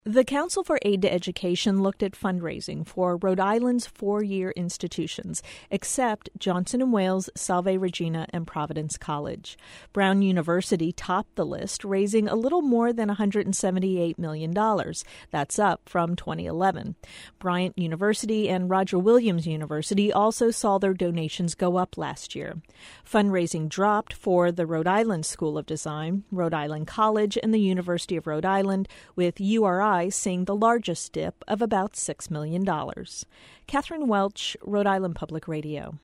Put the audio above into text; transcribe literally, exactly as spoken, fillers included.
The Council for Aid to Education looked at fundraising for Rhode Island's four-year institutions, except Johnson and Wales, Salve Regina, and Providence College. Brown University topped the list, raising a little more than one hundred seventy-eight million dollars. That's up from twenty eleven. Bryant University and Roger Williams University also saw their donations go up last year. Fundraising dropped for the Rhode Island School of Design, Rhode Island College, and the University of Rhode Island, with U R I seeing the largest dip of about six million dollars. Catherine Welch, Rhode Island Public Radio.